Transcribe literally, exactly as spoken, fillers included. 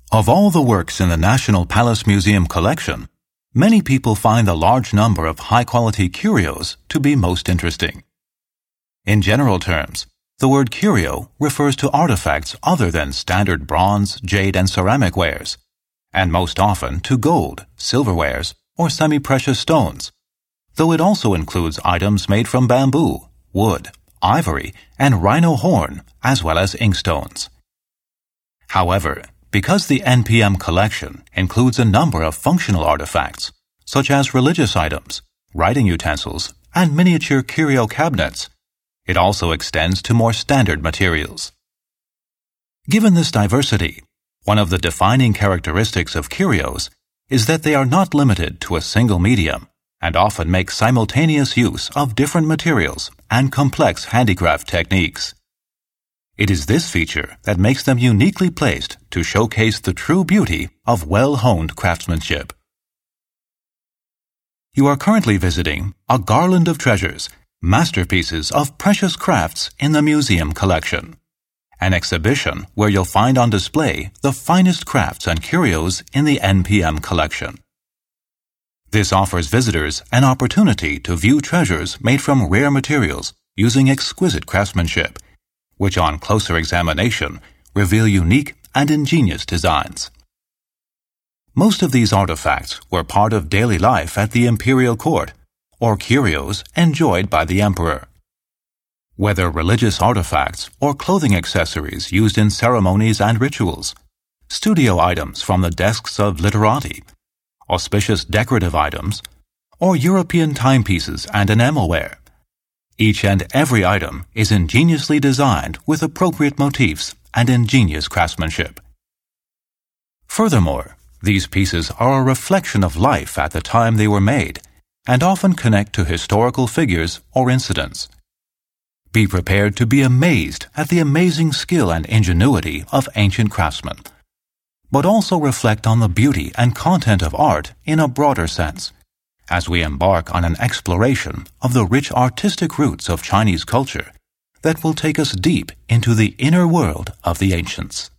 Of all the works in the National Palace Museum collection, many people find the large number of high-quality curios to be most interesting. In general terms, the word curio refers to artifacts other than standard bronze, jade, and ceramic wares, and most often to gold, silverwares, or semi-precious stones, though it also includes items made from bamboo, wood, ivory, and rhino horn, as well as inkstones. However, because the N P M collection includes a number of functional artifacts, such as religious items, writing utensils, and miniature curio cabinets, it also extends to more standard materials. Given this diversity, one of the defining characteristics of curios is that they are not limited to a single medium and often make simultaneous use of different materials and complex handicraft techniques. It is this feature that makes them uniquely placed to showcase the true beauty of well-honed craftsmanship. You are currently visiting A Garland of Treasures, Masterpieces of Precious Crafts in the Museum Collection, an exhibition where you'll find on display the finest crafts and curios in the N P M collection. This offers visitors an opportunity to view treasures made from rare materials using exquisite craftsmanship, which on closer examination reveal unique and ingenious designs. Most of these artifacts were part of daily life at the imperial court, or curios enjoyed by the emperor. Whether religious artifacts or clothing accessories used in ceremonies and rituals, studio items from the desks of literati, auspicious decorative items, or European timepieces and enamelware, each and every item is ingeniously designed with appropriate motifs and ingenious craftsmanship. Furthermore, these pieces are a reflection of life at the time they were made and often connect to historical figures or incidents. Be prepared to be amazed at the amazing skill and ingenuity of ancient craftsmen, but also reflect on the beauty and content of art in a broader sense, as we embark on an exploration of the rich artistic roots of Chinese culture that will take us deep into the inner world of the ancients.